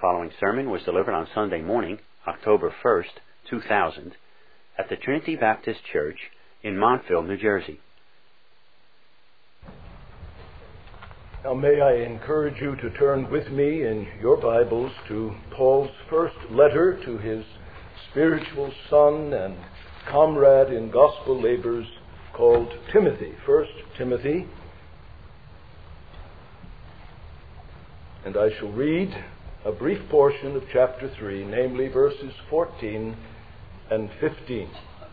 following sermon was delivered on Sunday morning, October 1st, 2000, at the Trinity Baptist Church in Montville, New Jersey. Now may I encourage you to turn with me in your Bibles to Paul's first letter to his spiritual son and comrade in gospel labors called Timothy. 1 Timothy. And I shall read a brief portion of chapter 3, namely verses 14 and 15.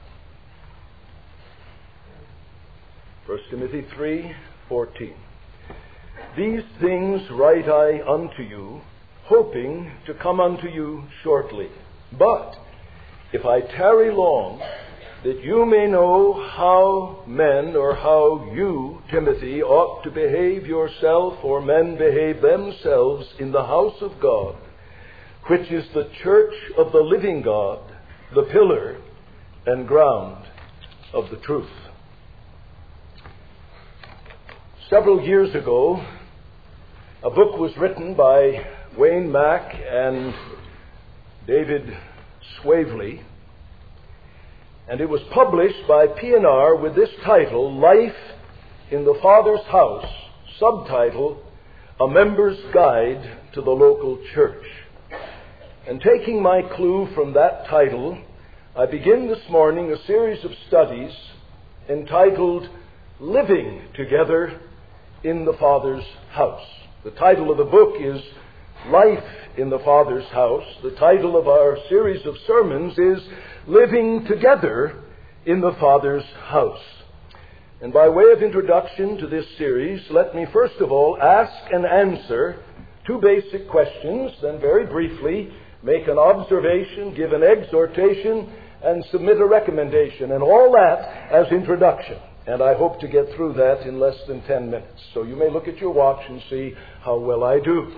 1 Timothy 3:14. These things write I unto you, hoping to come unto you shortly. But if I tarry long, that you may know how men, or how you, Timothy, ought to behave yourself, or men behave themselves in the house of God, which is the church of the living God, the pillar and ground of the truth. Several years ago, a book was written by Wayne Mack and David Swavely, and it was published by P&R with this title, Life in the Father's House, subtitle, A Member's Guide to the Local Church. And taking my clue from that title, I begin this morning a series of studies entitled Living Together in the Father's House. The title of the book is Life in the Father's House. The title of our series of sermons is Living Together in the Father's House. And by way of introduction to this series, let me first of all ask and answer two basic questions, then very briefly make an observation, give an exhortation, and submit a recommendation, and all that as introduction. And I hope to get through that in less than 10 minutes. So you may look at your watch and see how well I do.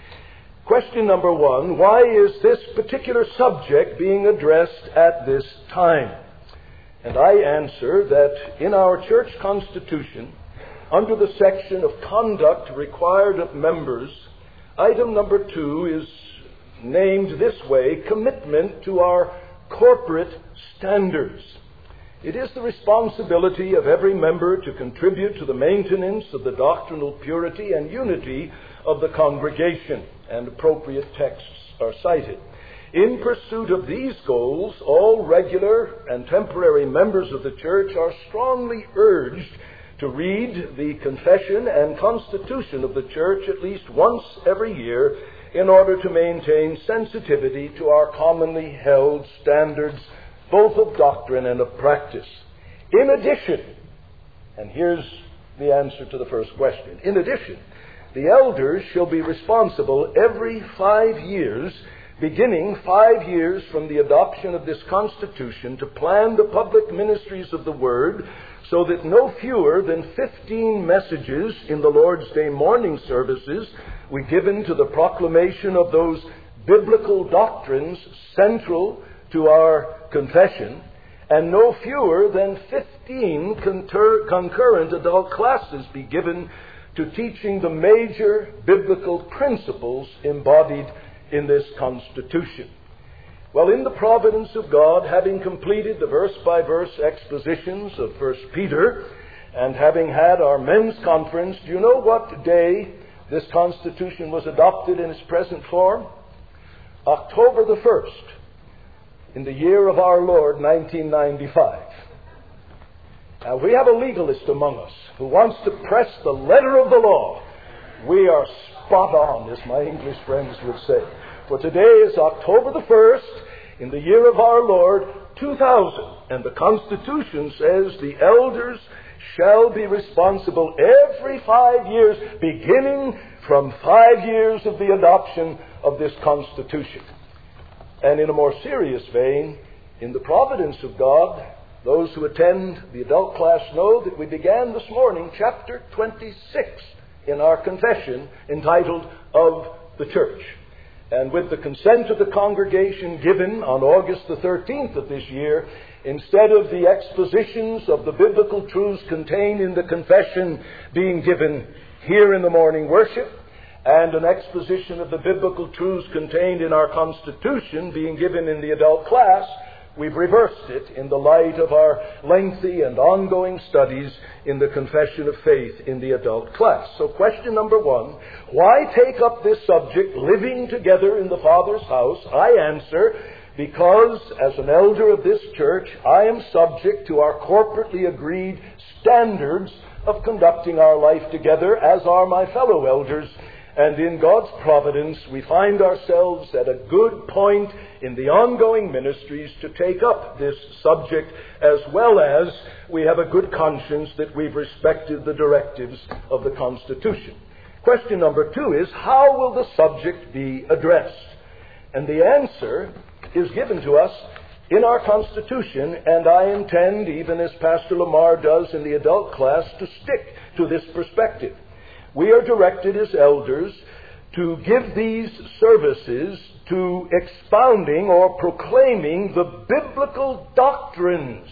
Question number one, why is this particular subject being addressed at this time? And I answer that in our church constitution, under the section of conduct required of members, item number 2 is named this way, commitment to our corporate standards. It is the responsibility of every member to contribute to the maintenance of the doctrinal purity and unity of the congregation, and appropriate texts are cited. In pursuit of these goals, all regular and temporary members of the church are strongly urged to read the confession and constitution of the church at least once every year in order to maintain sensitivity to our commonly held standards, both of doctrine and of practice. In addition, and here's the answer to the first question, in addition, the elders shall be responsible every 5 years, beginning 5 years from the adoption of this Constitution, to plan the public ministries of the Word so that no fewer than 15 messages in the Lord's Day morning services were given to the proclamation of those biblical doctrines central to our confession, and no fewer than 15 concurrent adult classes be given to teaching the major biblical principles embodied in this Constitution. Well, in the providence of God, having completed the verse-by-verse expositions of 1 Peter, and having had our men's conference, do you know what day this Constitution was adopted in its present form? October the 1st, in the year of our Lord, 1995. Now, we have a legalist among us who wants to press the letter of the law. We are spot on, as my English friends would say. For today is October the 1st, in the year of our Lord, 2000. And the Constitution says the elders shall be responsible every 5 years, beginning from 5 years of the adoption of this Constitution. And in a more serious vein, in the providence of God, those who attend the adult class know that we began this morning chapter 26 in our confession entitled Of the Church. And with the consent of the congregation given on August the 13th of this year, instead of the expositions of the biblical truths contained in the confession being given here in the morning worship, and an exposition of the biblical truths contained in our Constitution being given in the adult class, we've reversed it in the light of our lengthy and ongoing studies in the Confession of Faith in the adult class. So question number 1, why take up this subject, living together in the Father's house? I answer, because as an elder of this church, I am subject to our corporately agreed standards of conducting our life together, as are my fellow elders. And in God's providence, we find ourselves at a good point in the ongoing ministries to take up this subject, as well as we have a good conscience that we've respected the directives of the Constitution. Question number 2 is, how will the subject be addressed? And the answer is given to us in our Constitution, and I intend, even as Pastor Lamar does in the adult class, to stick to this perspective. We are directed as elders to give these services to expounding or proclaiming the biblical doctrines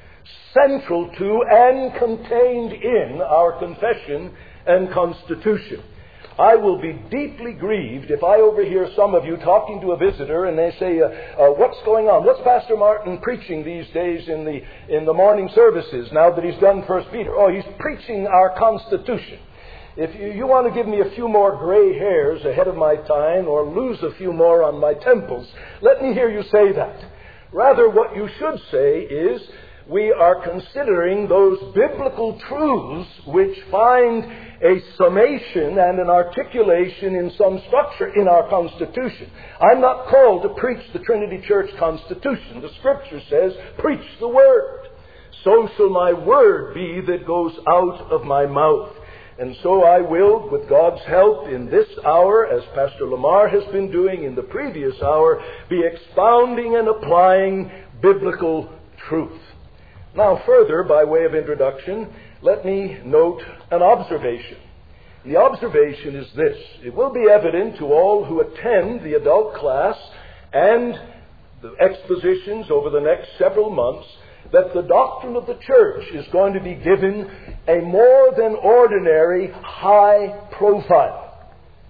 central to and contained in our confession and Constitution. I will be deeply grieved if I overhear some of you talking to a visitor and they say, what's going on? What's Pastor Martin preaching these days in the morning services now that he's done 1 Peter? Oh, he's preaching our Constitution. If you want to give me a few more gray hairs ahead of my time or lose a few more on my temples, let me hear you say that. Rather, what you should say is, we are considering those biblical truths which find a summation and an articulation in some structure in our Constitution. I'm not called to preach the Trinity Church Constitution. The Scripture says, preach the Word. So shall my word be that goes out of my mouth. And so I will, with God's help in this hour, as Pastor Lamar has been doing in the previous hour, be expounding and applying biblical truth. Now further, by way of introduction, let me note an observation. The observation is this. It will be evident to all who attend the adult class and the expositions over the next several months that the doctrine of the church is going to be given a more than ordinary high profile.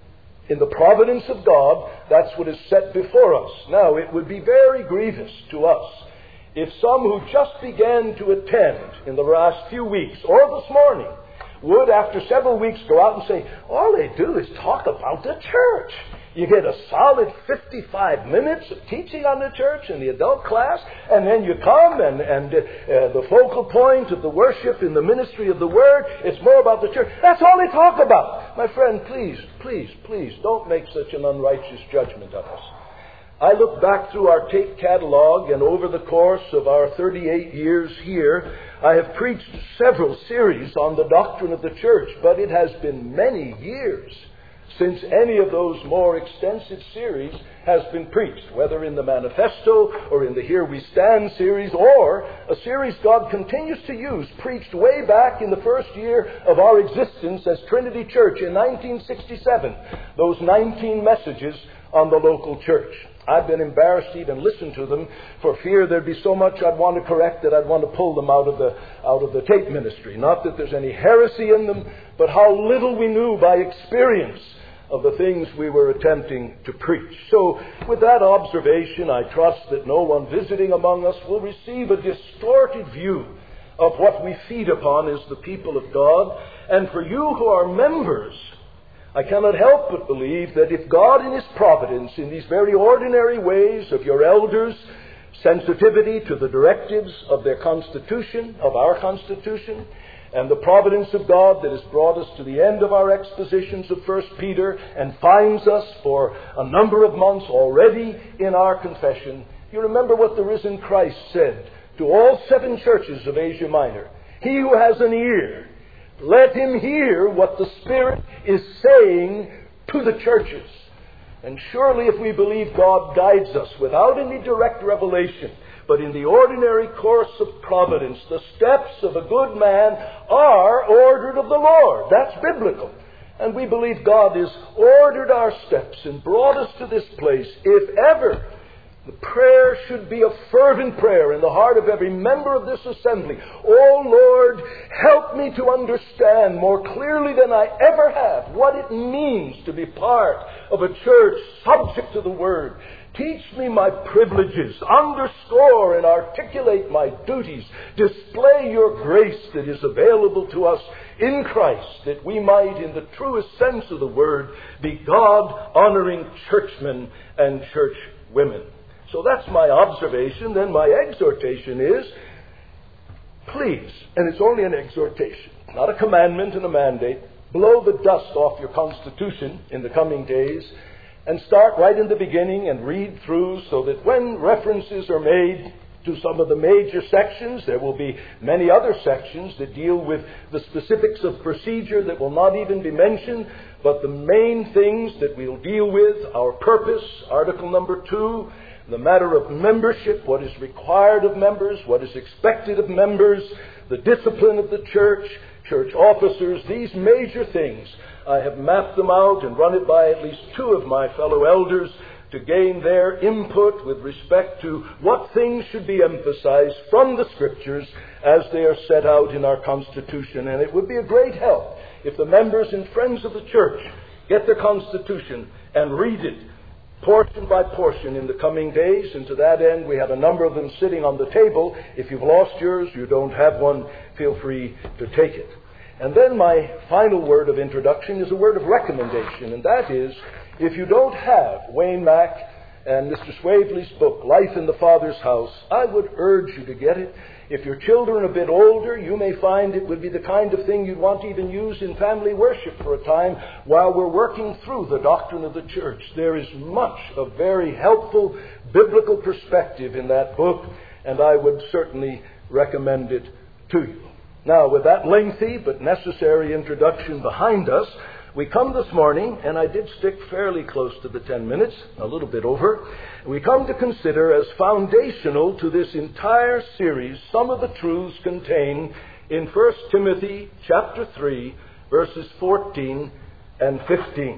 In the providence of God, that's what is set before us. Now, it would be very grievous to us if some who just began to attend in the last few weeks or this morning would, after several weeks, go out and say, all they do is talk about the church. You get a solid 55 minutes of teaching on the church in the adult class, and then you come and the focal point of the worship in the ministry of the Word, it's more about the church. That's all they talk about. My friend, please, don't make such an unrighteous judgment of us. I look back through our tape catalog, and over the course of our 38 years here, I have preached several series on the doctrine of the church, but it has been many years since any of those more extensive series has been preached, whether in the Manifesto or in the Here We Stand series, or a series God continues to use, preached way back in the first year of our existence as Trinity Church in 1967, those 19 messages on the local church. I've been embarrassed to even listen to them for fear there'd be so much I'd want to correct that I'd want to pull them out of the tape ministry. Not that there's any heresy in them, but how little we knew by experience of the things we were attempting to preach. So, with that observation, I trust that no one visiting among us will receive a distorted view of what we feed upon as the people of God. And for you who are members, I cannot help but believe that if God in His providence, in these very ordinary ways of your elders, sensitivity to the directives of their Constitution, of our Constitution, and the providence of God that has brought us to the end of our expositions of 1 Peter and finds us for a number of months already in our confession, you remember what the risen Christ said to all 7 churches of Asia Minor. He who has an ear, let him hear what the Spirit is saying to the churches. And surely if we believe God guides us without any direct revelation, but in the ordinary course of providence, the steps of a good man are ordered of the Lord. That's biblical. And we believe God has ordered our steps and brought us to this place. If ever The prayer should be a fervent prayer in the heart of every member of this assembly. Oh Lord, help me to understand more clearly than I ever have what it means to be part of a church subject to the Word. Teach me my privileges, underscore and articulate my duties, display your grace that is available to us in Christ, that we might, in the truest sense of the word, be God-honoring churchmen and church women. So that's my observation. Then my exhortation is, please, and it's only an exhortation, not a commandment and a mandate, blow the dust off your constitution in the coming days and start right in the beginning and read through so that when references are made to some of the major sections, there will be many other sections that deal with the specifics of procedure that will not even be mentioned, but the main things that we'll deal with, our purpose, article number 2, the matter of membership, what is required of members, what is expected of members, the discipline of the church, church officers, these major things. I have mapped them out and run it by at least 2 of my fellow elders to gain their input with respect to what things should be emphasized from the Scriptures as they are set out in our Constitution. And it would be a great help if the members and friends of the church get the Constitution and read it portion by portion in the coming days. And to that end, we have a number of them sitting on the table. If you've lost yours, you don't have one, feel free to take it. And then my final word of introduction is a word of recommendation, and that is, if you don't have Wayne Mack and Mr. Swavely's book, Life in the Father's House, I would urge you to get it. If your children are a bit older, you may find it would be the kind of thing you'd want to even use in family worship for a time while we're working through the doctrine of the church. There is much of very helpful biblical perspective in that book, and I would certainly recommend it to you. Now, with that lengthy but necessary introduction behind us, we come this morning, and I did stick fairly close to the 10 minutes, a little bit over. We come to consider as foundational to this entire series some of the truths contained in 1 Timothy chapter 3, verses 14 and 15.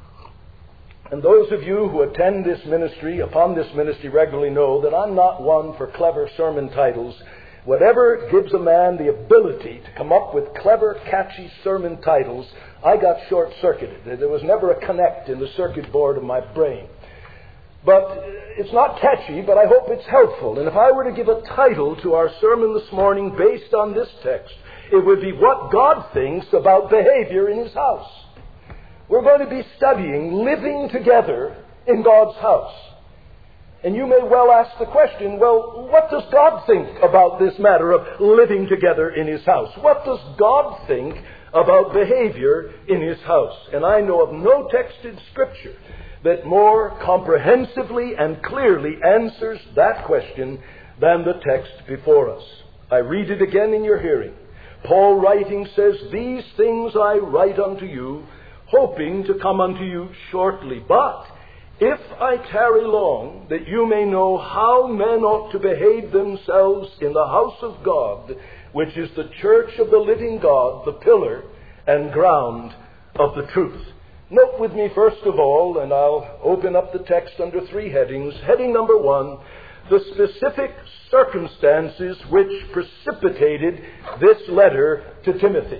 And those of you who attend this ministry, upon this ministry regularly, know that I'm not one for clever sermon titles. Whatever gives a man the ability to come up with clever, catchy sermon titles, I got short-circuited. There was never a connect in the circuit board of my brain. But it's not catchy, but I hope it's helpful. And if I were to give a title to our sermon this morning based on this text, it would be What God Thinks About Behavior in His House. We're going to be studying living together in God's house. And you may well ask the question, well, what does God think about this matter of living together in His house? What does God think about behavior in His house? And I know of no text in Scripture that more comprehensively and clearly answers that question than the text before us. I read it again in your hearing. Paul writing says, "These things I write unto you, hoping to come unto you shortly. But if I tarry long, that you may know how men ought to behave themselves in the house of God, which is the church of the living God, the pillar and ground of the truth." Note with me first of all, and I'll open up the text under 3 headings. Heading number 1, the specific circumstances which precipitated this letter to Timothy.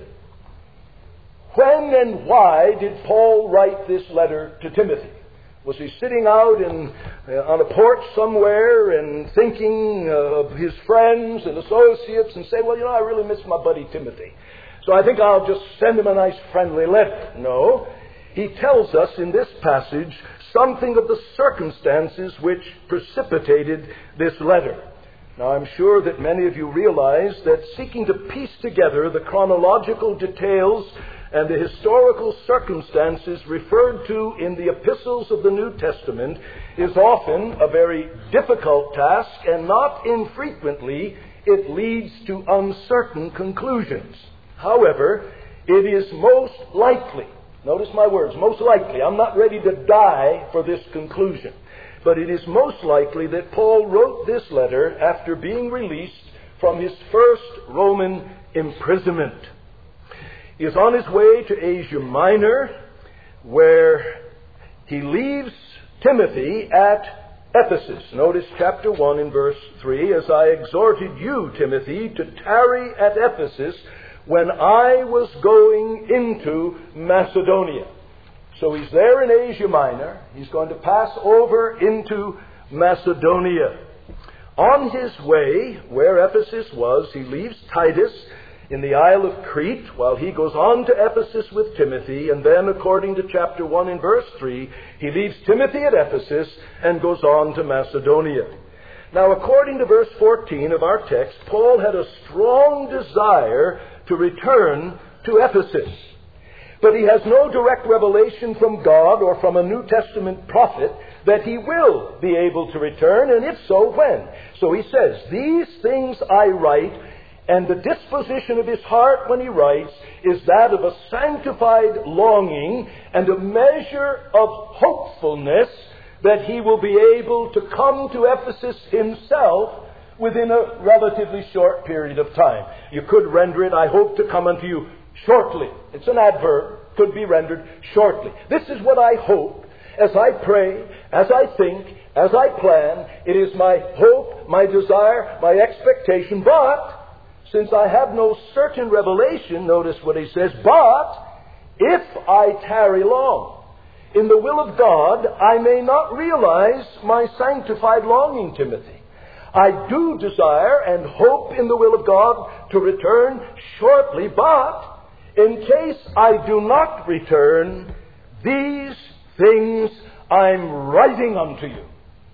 When and why did Paul write this letter to Timothy? Was he sitting out on a porch somewhere and thinking of his friends and associates and say, well, I really miss my buddy Timothy, so I think I'll just send him a nice friendly letter? No. He tells us in this passage something of the circumstances which precipitated this letter. Now, I'm sure that many of you realize that seeking to piece together the chronological details and the historical circumstances referred to in the epistles of the New Testament is often a very difficult task, and not infrequently it leads to uncertain conclusions. However, it is most likely, notice my words, most likely, I'm not ready to die for this conclusion, but it is most likely that Paul wrote this letter after being released from his first Roman imprisonment. He is on his way to Asia Minor, where he leaves Timothy at Ephesus. Notice chapter 1 in verse 3, as I exhorted you, Timothy, to tarry at Ephesus when I was going into Macedonia. So he's there in Asia Minor. He's going to pass over into Macedonia. On his way, where Ephesus was, he leaves Titus in the Isle of Crete while he goes on to Ephesus with Timothy, and then, according to chapter 1 in verse 3, he leaves Timothy at Ephesus and goes on to Macedonia. Now, according to verse 14 of our text, Paul had a strong desire to return to Ephesus. But he has no direct revelation from God or from a New Testament prophet that he will be able to return, and if so, when. So he says, "These things I write," and the disposition of his heart when he writes is that of a sanctified longing and a measure of hopefulness that he will be able to come to Ephesus himself within a relatively short period of time. You could render it, "I hope to come unto you shortly." It's an adverb, could be rendered shortly. This is what I hope, as I pray, as I think, as I plan. It is my hope, my desire, my expectation. But, since I have no certain revelation, notice what he says, "But, if I tarry long, in the will of God, I may not realize my sanctified longing, Timothy. I do desire and hope in the will of God to return shortly, but in case I do not return, these things I'm writing unto you."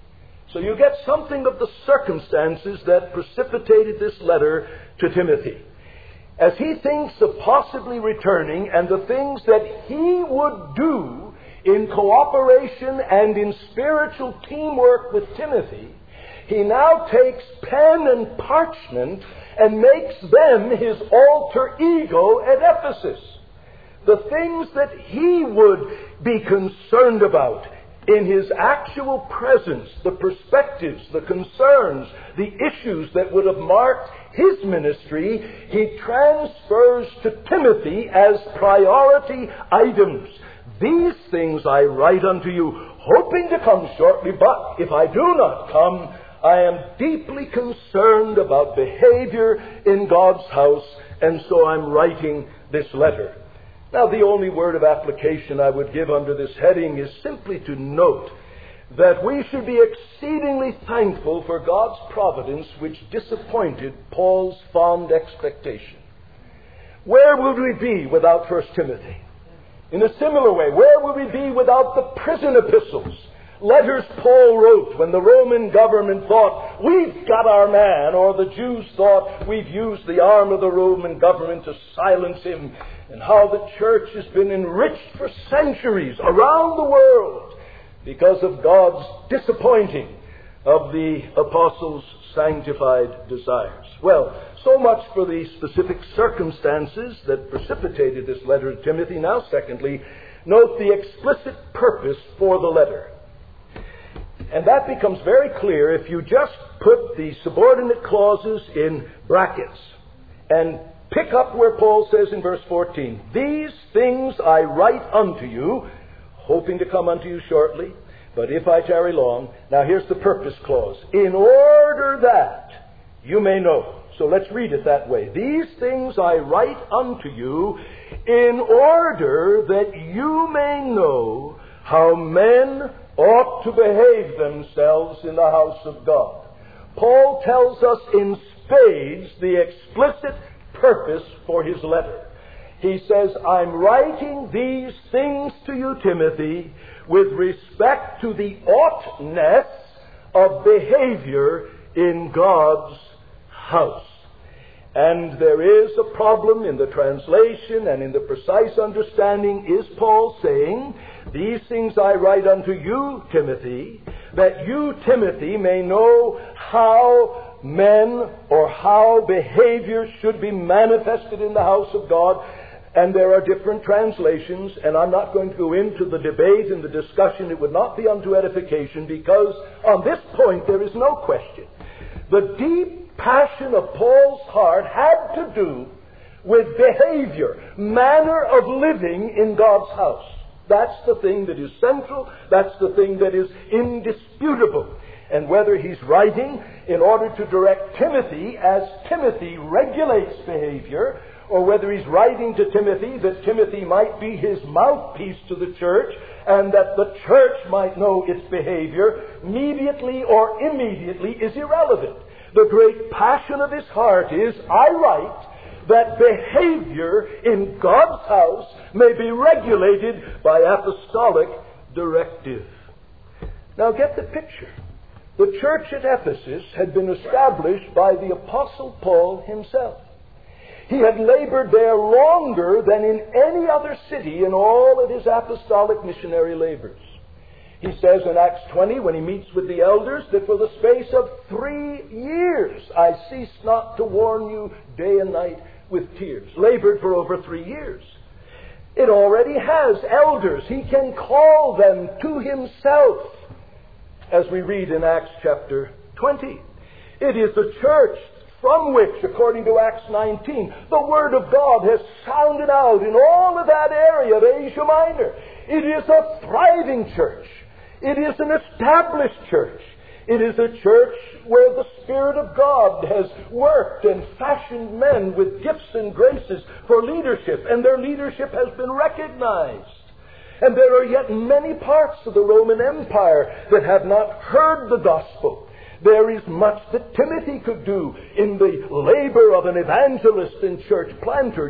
So you get something of the circumstances that precipitated this letter to Timothy. As he thinks of possibly returning and the things that he would do in cooperation and in spiritual teamwork with Timothy, he now takes pen and parchment and makes them his alter ego at Ephesus. The things that he would be concerned about in his actual presence, the perspectives, the concerns, the issues that would have marked his ministry, he transfers to Timothy as priority items. "These things I write unto you, hoping to come shortly, but if I do not come, I am deeply concerned about behavior in God's house, and so I'm writing this letter." Now, the only word of application I would give under this heading is simply to note that we should be exceedingly thankful for God's providence which disappointed Paul's fond expectation. Where would we be without 1 Timothy? In a similar way, where would we be without the prison epistles? Letters Paul wrote when the Roman government thought, "We've got our man," or the Jews thought, "We've used the arm of the Roman government to silence him," and how the church has been enriched for centuries around the world because of God's disappointing of the apostles' sanctified desires. Well, so much for the specific circumstances that precipitated this letter to Timothy. Now, secondly, note the explicit purpose for the letter. And that becomes very clear if you just put the subordinate clauses in brackets and pick up where Paul says in verse 14, "These things I write unto you, hoping to come unto you shortly, but if I tarry long." Now here's the purpose clause. "In order that you may know." So let's read it that way. "These things I write unto you, in order that you may know how men ought to behave themselves in the house of God." Paul tells us in spades the explicit purpose for his letter. He says, "I'm writing these things to you, Timothy, with respect to the oughtness of behavior in God's house." And there is a problem in the translation and in the precise understanding. Is Paul saying, "These things I write unto you, Timothy, that you, Timothy, may know how men or how behavior should be manifested in the house of God"? And there are different translations, and I'm not going to go into the debate and the discussion. It would not be unto edification, because on this point there is no question. The deep passion of Paul's heart had to do with behavior, manner of living in God's house. That's the thing that is central. That's the thing that is indisputable. And whether he's writing in order to direct Timothy as Timothy regulates behavior, or whether he's writing to Timothy that Timothy might be his mouthpiece to the church and that the church might know its behavior, mediately or immediately, is irrelevant. The great passion of his heart is, I write that behavior in God's house may be regulated by apostolic directive. Now get the picture. The church at Ephesus had been established by the Apostle Paul himself. He had labored there longer than in any other city in all of his apostolic missionary labors. He says in Acts 20, when he meets with the elders, that for the space of 3 years I ceased not to warn you day and night with tears. Labored for over 3 years. It already has elders. He can call them to himself, as we read in Acts chapter 20. It is the church from which, according to Acts 19, the Word of God has sounded out in all of that area of Asia Minor. It is a thriving church. It is an established church. It is a church where the Spirit of God has worked and fashioned men with gifts and graces for leadership, and their leadership has been recognized. And there are yet many parts of the Roman Empire that have not heard the gospel. There is much that Timothy could do in the labor of an evangelist and church planter.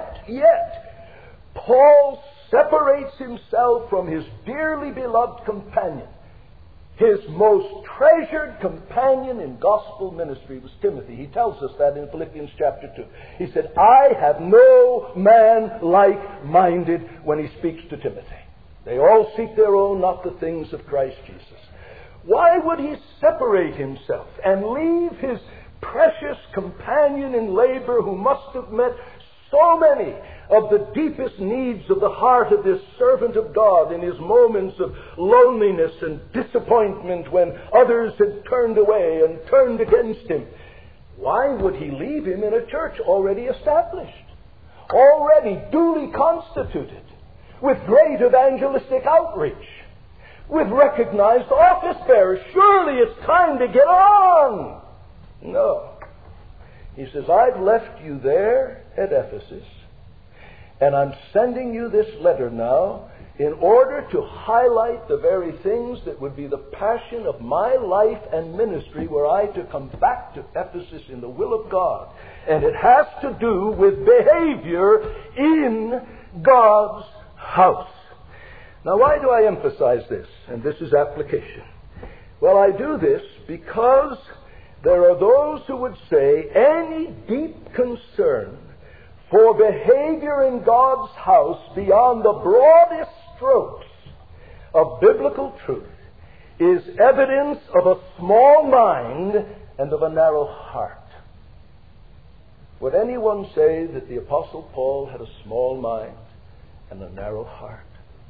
Yet, Paul separates himself from his dearly beloved companion. His most treasured companion in gospel ministry was Timothy. He tells us that in Philippians chapter 2. He said, I have no man like-minded when he speaks to Timothy. They all seek their own, not the things of Christ Jesus. Why would he separate himself and leave his precious companion in labor who must have met so many of the deepest needs of the heart of this servant of God in his moments of loneliness and disappointment when others had turned away and turned against him? Why would he leave him in a church already established, already duly constituted, with great evangelistic outreach, with recognized office bearers? Surely it's time to get on. No. He says, I've left you there at Ephesus, and I'm sending you this letter now in order to highlight the very things that would be the passion of my life and ministry were I to come back to Ephesus in the will of God. And it has to do with behavior in God's house. Now, why do I emphasize this? And this is application. Well, I do this because there are those who would say any deep concern for behavior in God's house beyond the broadest strokes of biblical truth is evidence of a small mind and of a narrow heart. Would anyone say that the Apostle Paul had a small mind and a narrow heart?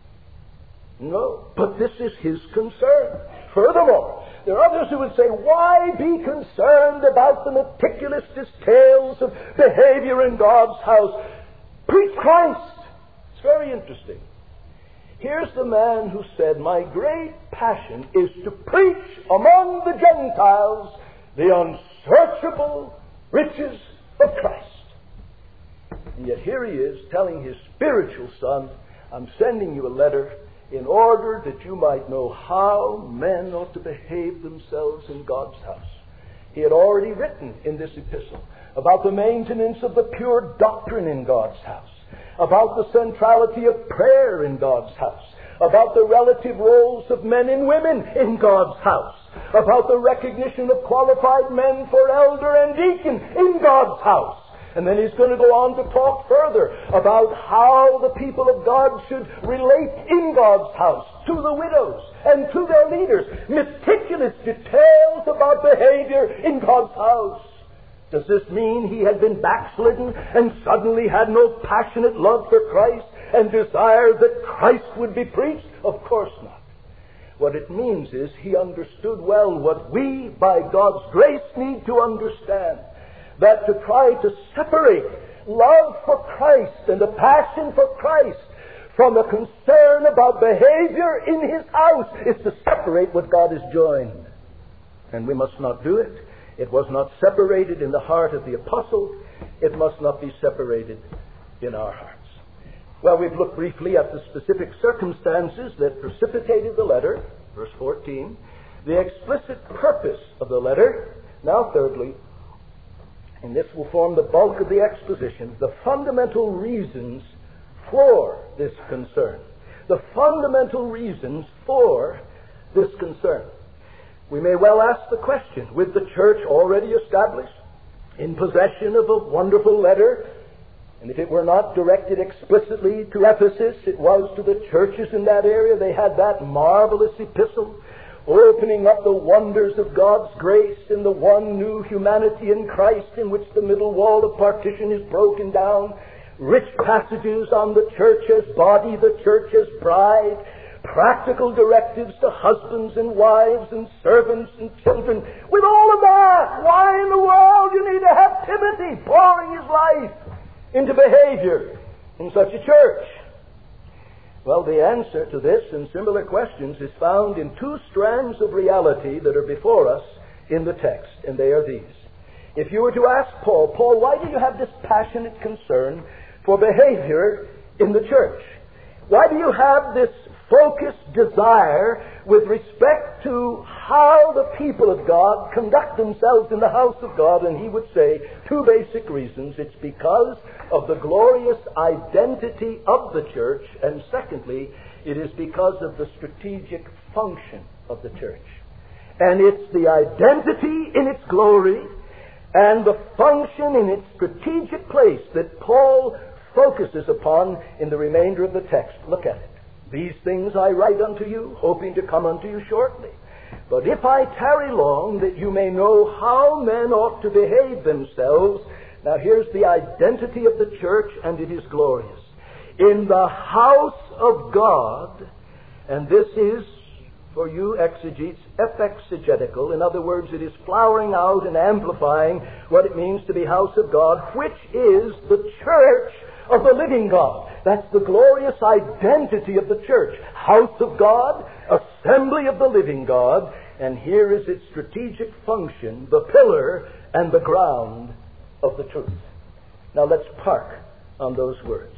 No, but this is his concern. Furthermore, there are others who would say, why be concerned about the meticulous details of behavior in God's house? Preach Christ. It's very interesting. Here's the man who said, my great passion is to preach among the Gentiles the unsearchable riches of Christ. And yet here he is telling his spiritual son, I'm sending you a letter in order that you might know how men ought to behave themselves in God's house. He had already written in this epistle about the maintenance of the pure doctrine in God's house, about the centrality of prayer in God's house, about the relative roles of men and women in God's house, about the recognition of qualified men for elder and deacon in God's house. And then he's going to go on to talk further about how the people of God should relate in God's house to the widows and to their leaders. Meticulous details about behavior in God's house. Does this mean he had been backslidden and suddenly had no passionate love for Christ and desired that Christ would be preached? Of course not. What it means is he understood well what we, by God's grace, need to understand. That to try to separate love for Christ and a passion for Christ from a concern about behavior in his house is to separate what God has joined. And we must not do it. It was not separated in the heart of the apostle. It must not be separated in our hearts. Well, we've looked briefly at the specific circumstances that precipitated the letter, verse 14, the explicit purpose of the letter. Now, thirdly, and this will form the bulk of the exposition, the fundamental reasons for this concern. The fundamental reasons for this concern. We may well ask the question, with the church already established, in possession of a wonderful letter, and if it were not directed explicitly to Ephesus, it was to the churches in that area. They had that marvelous epistle, opening up the wonders of God's grace in the one new humanity in Christ, in which the middle wall of partition is broken down. Rich passages on the church as body, the church as bride, practical directives to husbands and wives and servants and children. With all of that, why in the world you need to have Timothy pouring his life into behavior in such a church? Well, the answer to this and similar questions is found in two strands of reality that are before us in the text, and they are these. If you were to ask Paul, why do you have this passionate concern for behavior in the church? Why do you have this focused desire with respect to how the people of God conduct themselves in the house of God? And he would say two basic reasons. It's because of the glorious identity of the church, and secondly, it is because of the strategic function of the church. And it's the identity in its glory and the function in its strategic place that Paul focuses upon in the remainder of the text. Look at it. These things I write unto you, hoping to come unto you shortly. But if I tarry long, that you may know how men ought to behave themselves. Now here's the identity of the church, and it is glorious. In the house of God, and this is, for you exegetes, epexegetical. In other words, it is flowering out and amplifying what it means to be house of God, which is the church of the living God. That's the glorious identity of the church. House of God, assembly of the living God, and here is its strategic function, the pillar and the ground of the truth. Now let's park on those words.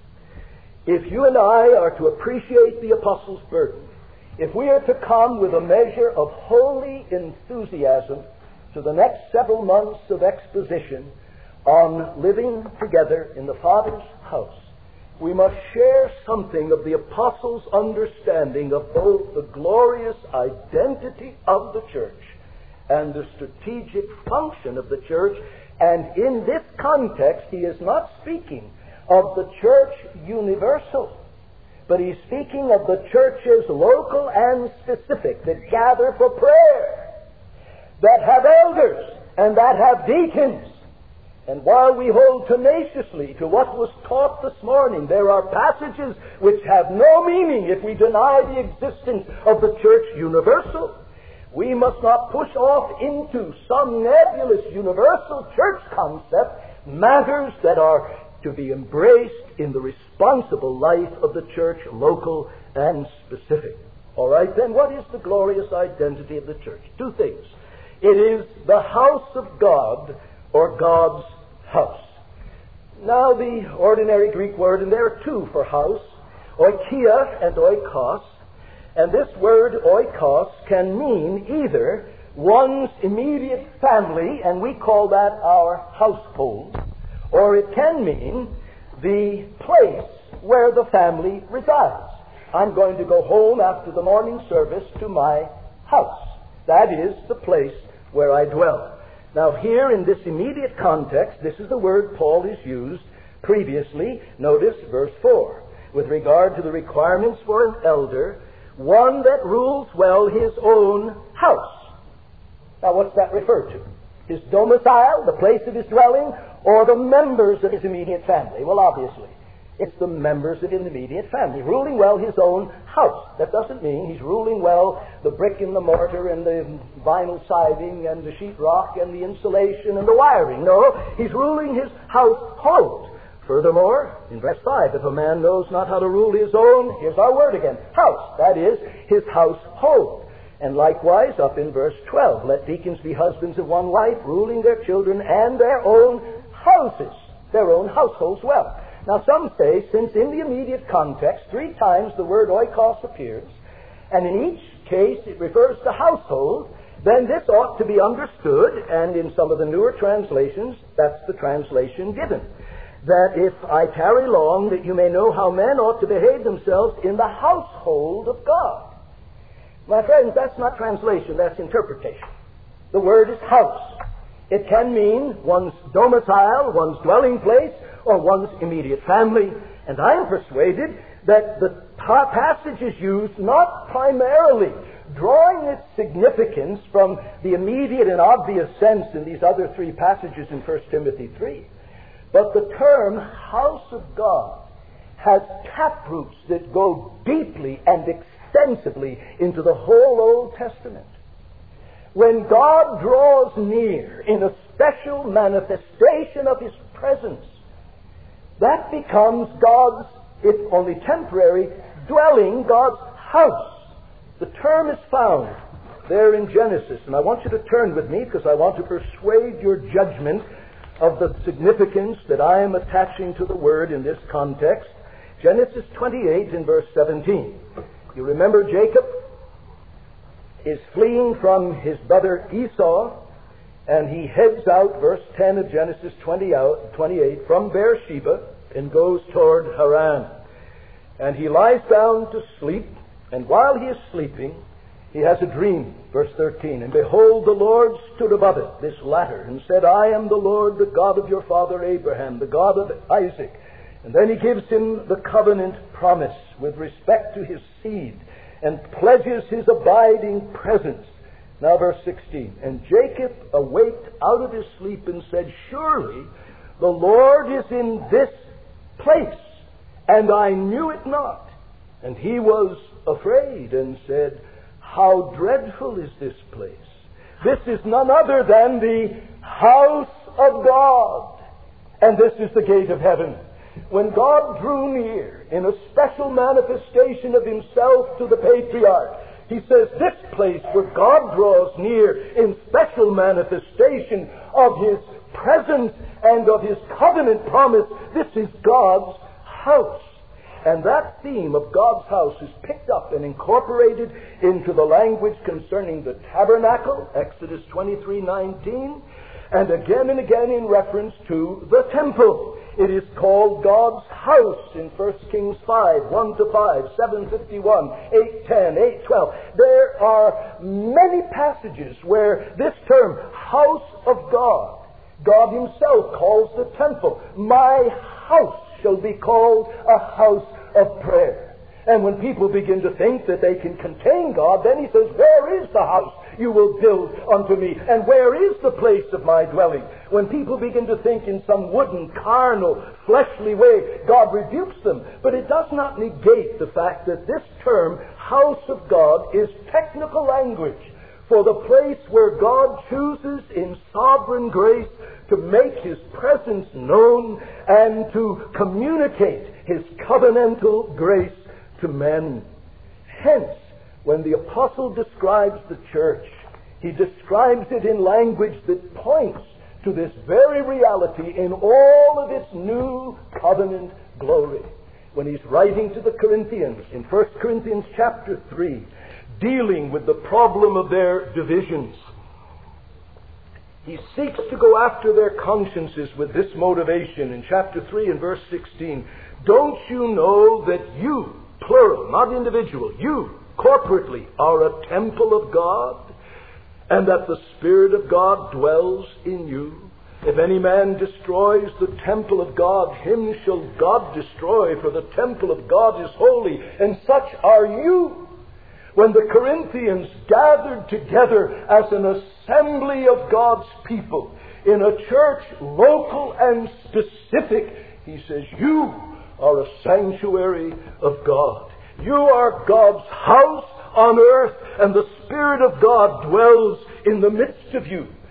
If you and I are to appreciate the apostles' burden, if we are to come with a measure of holy enthusiasm to the next several months of exposition on living together in the Father's house, we must share something of the apostles' understanding of both the glorious identity of the church and the strategic function of the church. And in this context, he is not speaking of the church universal, but he's speaking of the churches local and specific that gather for prayer, that have elders and that have deacons. And while we hold tenaciously to what was taught this morning, there are passages which have no meaning if we deny the existence of the church universal. We must not push off into some nebulous universal church concept matters that are to be embraced in the responsible life of the church, local and specific. All right, then, what is the glorious identity of the church? Two things. It is the house of God, or God's house. Now, the ordinary Greek word, and there are two for house, oikia and oikos, and this word oikos can mean either one's immediate family, and we call that our household, or it can mean the place where the family resides. I'm going to go home after the morning service to my house. That is the place where I dwell. Now here in this immediate context, this is the word Paul has used previously. Notice verse 4. With regard to the requirements for an elder, one that rules well his own house. Now what's that refer to? His domicile, the place of his dwelling, or the members of his immediate family? Well, obviously, it's the members of his immediate family. Ruling well his own house. That doesn't mean he's ruling well the brick and the mortar and the vinyl siding and the sheetrock and the insulation and the wiring. No, he's ruling his household. Furthermore, in verse 5, if a man knows not how to rule his own, here's our word again, house, that is, his household. And likewise, up in verse 12, let deacons be husbands of one wife, ruling their children and their own houses, their own households well. Now some say, since in the immediate context 3 times the word oikos appears, and in each case it refers to household, then this ought to be understood, and in some of the newer translations, that's the translation given. That if I tarry long, that you may know how men ought to behave themselves in the household of God. My friends, that's not translation, that's interpretation. The word is house. It can mean one's domicile, one's dwelling place, or one's immediate family. And I am persuaded that the passage is used not primarily drawing its significance from the immediate and obvious sense in these other 3 passages in 1 Timothy 3. But the term house of God has taproots that go deeply and extensively into the whole Old Testament. When God draws near in a special manifestation of His presence, that becomes God's, if only temporary, dwelling, God's house. The term is found there in Genesis, and I want you to turn with me because I want to persuade your judgment of the significance that I am attaching to the word in this context. Genesis 28 in verse 17. You remember Jacob is fleeing from his brother Esau, and he heads out, verse 10 of Genesis 28, from Beersheba and goes toward Haran. And he lies down to sleep, and while he is sleeping, he has a dream, verse 13. And behold, the Lord stood above it, this ladder, and said, I am the Lord, the God of your father Abraham, the God of Isaac. And then he gives him the covenant promise with respect to his seed, and pledges his abiding presence. Now verse 16. And Jacob awaked out of his sleep and said, surely the Lord is in this place, and I knew it not. And he was afraid and said, how dreadful is this place? This is none other than the house of God, and this is the gate of heaven. When God drew near in a special manifestation of Himself to the patriarch, He says this place where God draws near in special manifestation of His presence and of His covenant promise, this is God's house. And that theme of God's house is picked up and incorporated into the language concerning the tabernacle, Exodus 23:19, and again in reference to the temple. It is called God's house in 1 Kings 5, 1-5, 7:51, 8:10, 8:12. There are many passages where this term, house of God, God Himself calls the temple, my house shall be called a house of prayer. And when people begin to think that they can contain God, then He says, where is the house you will build unto me? And where is the place of my dwelling? When people begin to think in some wooden, carnal, fleshly way, God rebukes them. But it does not negate the fact that this term, house of God, is technical language for the place where God chooses in sovereign grace to make His presence known and to communicate His covenantal grace to men. Hence, when the apostle describes the church, he describes it in language that points to this very reality in all of its new covenant glory. When he's writing to the Corinthians in 1 Corinthians chapter 3, dealing with the problem of their divisions, he seeks to go after their consciences with this motivation in chapter 3 and verse 16. Don't you know that you, plural, not individual, you, corporately, are a temple of God, and that the Spirit of God dwells in you? If any man destroys the temple of God, him shall God destroy, for the temple of God is holy, and such are you. When the Corinthians gathered together as an assembly of God's people in a church local and specific, he says, you are a sanctuary of God. You are God's house on earth, and the Spirit of God dwells in the midst of you.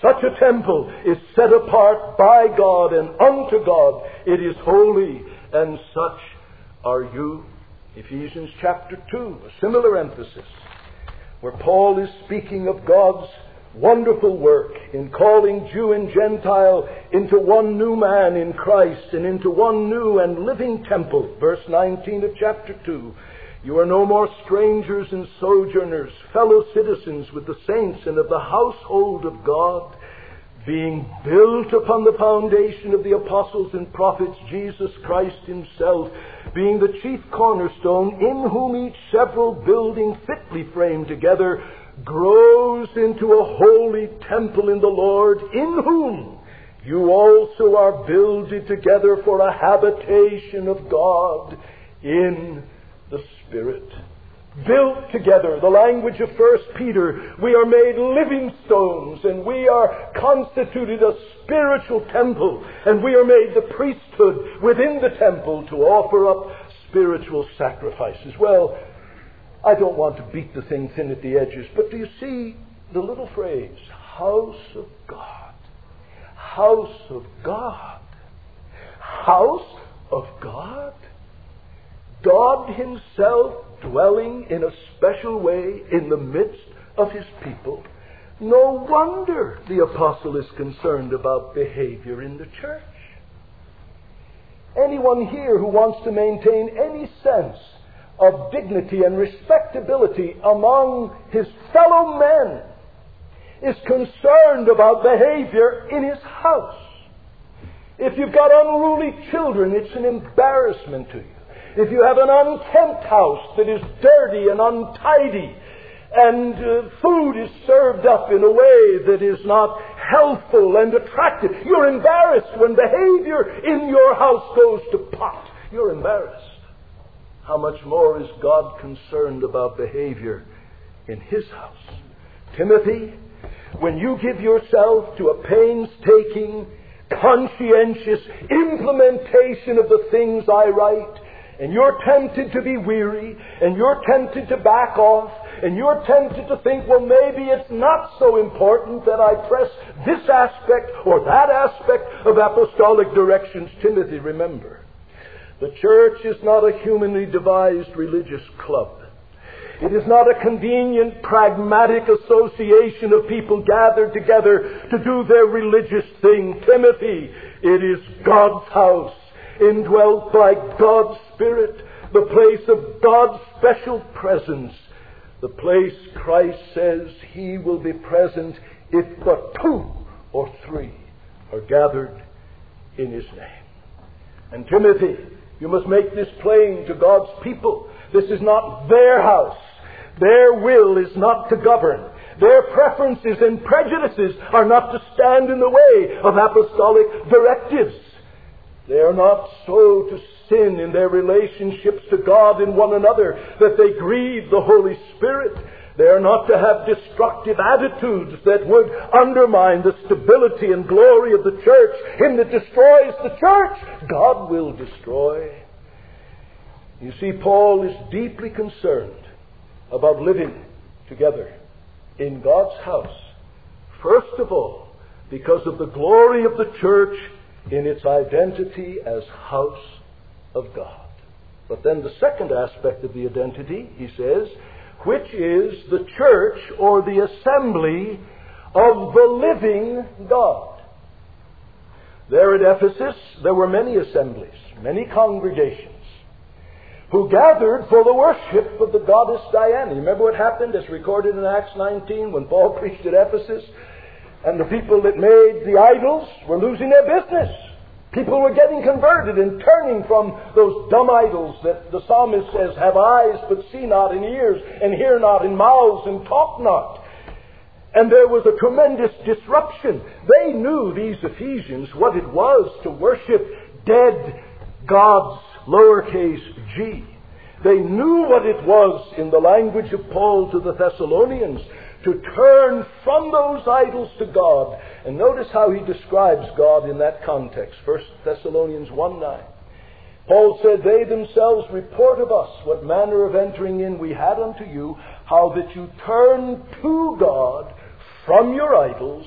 Such a temple is set apart by God and unto God. It is holy, and such are you. Ephesians chapter 2, a similar emphasis, where Paul is speaking of God's wonderful work in calling Jew and Gentile into one new man in Christ and into one new and living temple. Verse 19 of chapter 2. You are no more strangers and sojourners, fellow citizens with the saints and of the household of God, being built upon the foundation of the apostles and prophets, Jesus Christ himself, being the chief cornerstone, in whom each several building fitly framed together grows into a holy temple in the Lord, in whom you also are builded together for a habitation of God in the Spirit. Built together, the language of 1 Peter, we are made living stones, and we are constituted a spiritual temple, and we are made the priesthood within the temple to offer up spiritual sacrifices. Well, I don't want to beat the thing thin at the edges, but do you see the little phrase, house of God? House of God. House of God? God himself dwelling in a special way in the midst of his people. No wonder the apostle is concerned about behavior in the church. Anyone here who wants to maintain any sense of dignity and respectability among his fellow men is concerned about behavior in his house. If you've got unruly children, it's an embarrassment to you. If you have an unkempt house that is dirty and untidy, and food is served up in a way that is not healthful and attractive, you're embarrassed when behavior in your house goes to pot. You're embarrassed. How much more is God concerned about behavior in his house? Timothy, when you give yourself to a painstaking, conscientious implementation of the things I write, and you're tempted to be weary, and you're tempted to back off, and you're tempted to think, well, maybe it's not so important that I press this aspect or that aspect of apostolic directions. Timothy, remember, the church is not a humanly devised religious club. It is not a convenient, pragmatic association of people gathered together to do their religious thing. Timothy, it is God's house, indwelt by God's Spirit, the place of God's special presence, the place Christ says he will be present if but 2 or 3 are gathered in his name. And Timothy, you must make this plain to God's people. This is not their house. Their will is not to govern. Their preferences and prejudices are not to stand in the way of apostolic directives. They are not so to sin in their relationships to God and one another that they grieve the Holy Spirit. They are not to have destructive attitudes that would undermine the stability and glory of the church. Him that destroys the church, God will destroy. You see, Paul is deeply concerned about living together in God's house. First of all, because of the glory of the church in its identity as house of God. But then the second aspect of the identity, he says, which is the church or the assembly of the living God. There at Ephesus, there were many assemblies, many congregations, who gathered for the worship of the goddess Diana. You remember what happened as recorded in Acts 19 when Paul preached at Ephesus? And the people that made the idols were losing their business. People were getting converted and turning from those dumb idols that the psalmist says have eyes but see not, and ears and hear not, and mouths and talk not. And there was a tremendous disruption. They knew, these Ephesians, what it was to worship dead gods, lowercase g. They knew what it was, in the language of Paul to the Thessalonians, to turn from those idols to God. And notice how he describes God in that context. 1 Thessalonians 1:9. Paul said, they themselves report of us what manner of entering in we had unto you, how that you turned to God from your idols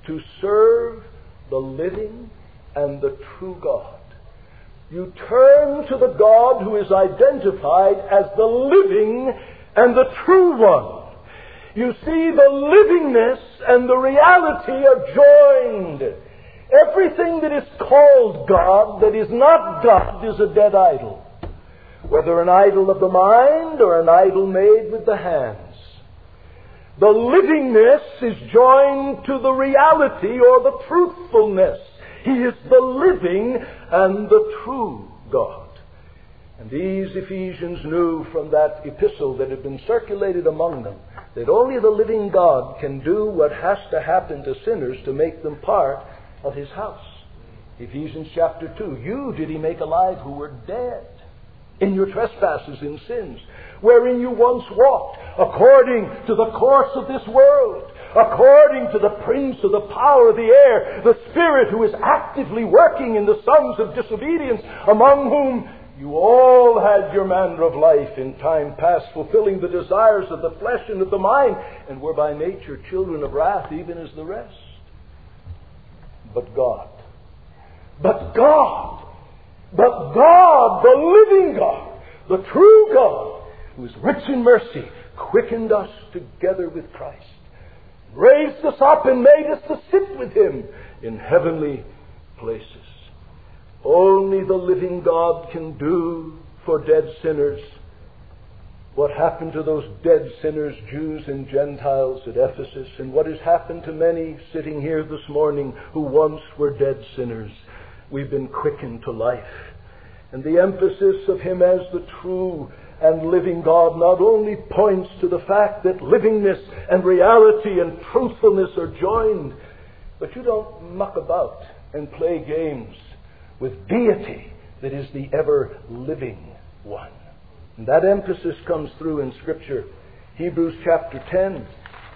to serve the living and the true God. You turn to the God who is identified as the living and the true one. You see, the livingness and the reality are joined. Everything that is called God that is not God is a dead idol, whether an idol of the mind or an idol made with the hands. The livingness is joined to the reality or the truthfulness. He is the living and the true God. And these Ephesians knew from that epistle that had been circulated among them that only the living God can do what has to happen to sinners to make them part of His house. Ephesians chapter 2, you did He make alive who were dead in your trespasses and sins, wherein you once walked, according to the course of this world, according to the prince of the power of the air, the spirit who is actively working in the sons of disobedience, among whom you all had your manner of life in time past, fulfilling the desires of the flesh and of the mind, and were by nature children of wrath, even as the rest. But God, the living God, the true God, who is rich in mercy, quickened us together with Christ, raised us up and made us to sit with Him in heavenly places. Only the living God can do for dead sinners what happened to those dead sinners, Jews and Gentiles at Ephesus, and what has happened to many sitting here this morning who once were dead sinners. We've been quickened to life. And the emphasis of Him as the true and living God not only points to the fact that livingness and reality and truthfulness are joined, but you don't muck about and play games with deity that is the ever-living one. And that emphasis comes through in Scripture. Hebrews chapter 10,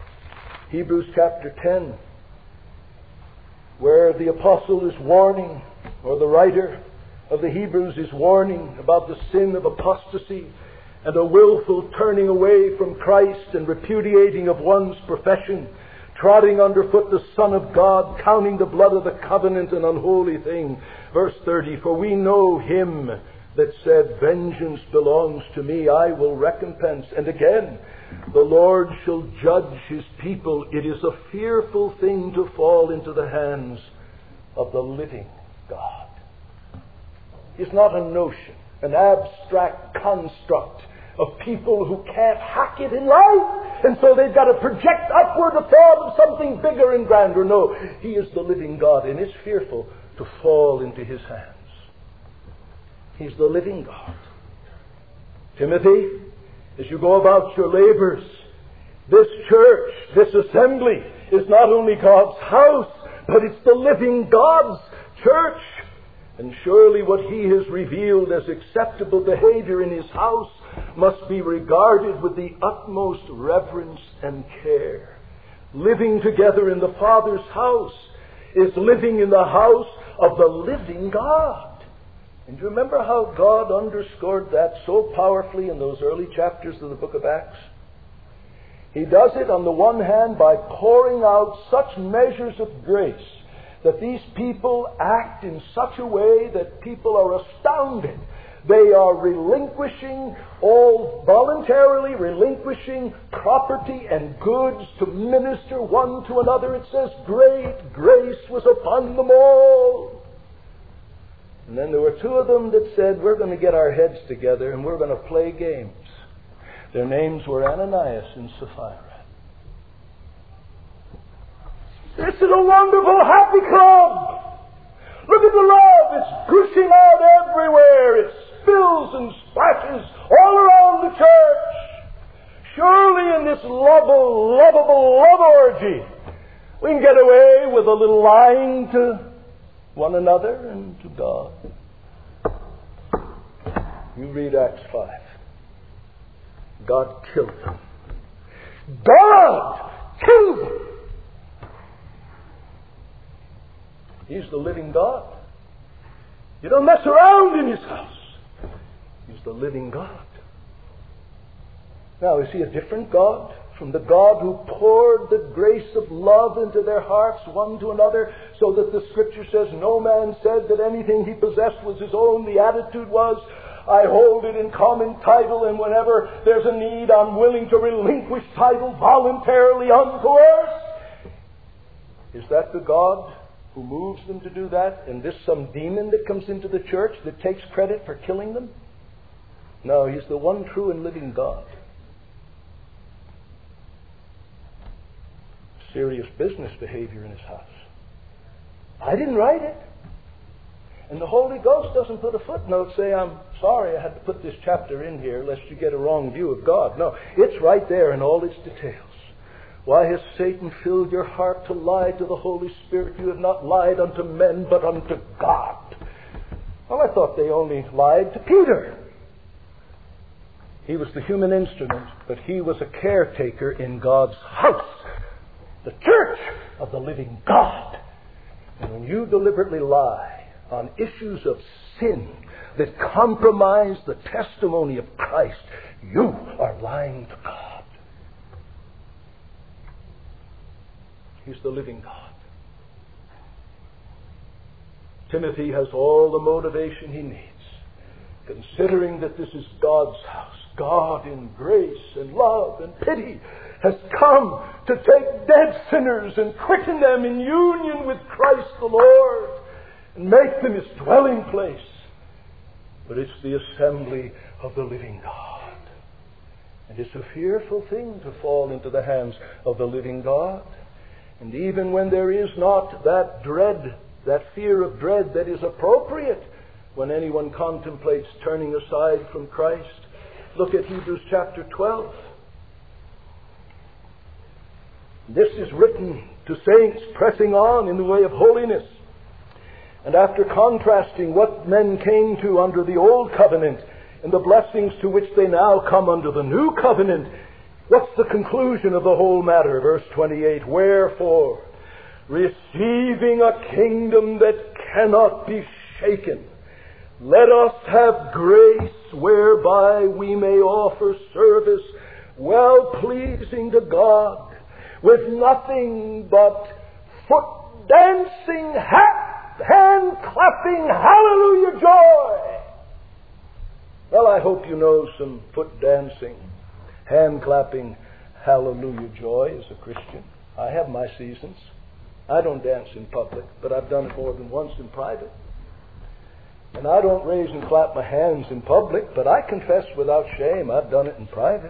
where the apostle is warning, or the writer of the Hebrews is warning about the sin of apostasy and a willful turning away from Christ and repudiating of one's profession, trotting underfoot the Son of God, counting the blood of the covenant an unholy thing. Verse 30, for we know Him that said, vengeance belongs to me, I will recompense. And again, the Lord shall judge His people. It is a fearful thing to fall into the hands of the living God. It's not a notion, an abstract construct of people who can't hack it in life, and so they've got to project upward a thought of something bigger and grander. No, He is the living God, and it's fearful to fall into His hands. He's the living God. Timothy, as you go about your labors, this church, this assembly, is not only God's house, but it's the living God's church. And surely what He has revealed as acceptable behavior in His house must be regarded with the utmost reverence and care. Living together in the Father's house is living in the house of the living God. And you remember how God underscored that so powerfully in those early chapters of the book of Acts? He does it on the one hand by pouring out such measures of grace that these people act in such a way that people are astounded. They are voluntarily relinquishing property and goods to minister one to another. It says, great grace was upon them all. And then there were two of them that said, we're going to get our heads together and we're going to play games. Their names were Ananias and Sapphira. This is a wonderful happy club. Look at the love. It's gushing out everywhere. It spills and splashes all around the church. Surely in this lovable love orgy, we can get away with a little lying to one another and to God. You read Acts 5. God killed them. God killed them. He's the living God. You don't mess around in His house. He's the living God. Now, is He a different God from the God who poured the grace of love into their hearts one to another, so that the Scripture says no man said that anything he possessed was his own. The attitude was, I hold it in common title, and whenever there's a need, I'm willing to relinquish title voluntarily, uncoerced. Is that the God who moves them to do that? And this some demon that comes into the church that takes credit for killing them? No, He's the one true and living God. Serious business behavior in His house. I didn't write it. And the Holy Ghost doesn't put a footnote, say, I'm sorry I had to put this chapter in here lest you get a wrong view of God. No, it's right there in all its details. Why has Satan filled your heart to lie to the Holy Spirit? You have not lied unto men, but unto God. Well, I thought they only lied to Peter. He was the human instrument, but he was a caretaker in God's house, the church of the living God. And when you deliberately lie on issues of sin that compromise the testimony of Christ, you are lying to God. He's the living God. Timothy has all the motivation he needs, considering that this is God's house. God in grace and love and pity has come to take dead sinners and quicken them in union with Christ the Lord and make them His dwelling place. But it's the assembly of the living God. And it's a fearful thing to fall into the hands of the living God. And even when there is not that dread, that fear of dread that is appropriate when anyone contemplates turning aside from Christ, look at Hebrews chapter 12. This is written to saints pressing on in the way of holiness. And after contrasting what men came to under the old covenant and the blessings to which they now come under the new covenant, what's the conclusion of the whole matter? Verse 28, wherefore, receiving a kingdom that cannot be shaken, let us have grace whereby we may offer service well-pleasing to God, with nothing but foot-dancing, hand-clapping, hallelujah joy. Well, I hope you know some foot-dancing, hand-clapping, hallelujah joy as a Christian. I have my seasons. I don't dance in public, but I've done it more than once in private. And I don't raise and clap my hands in public, but I confess without shame I've done it in private.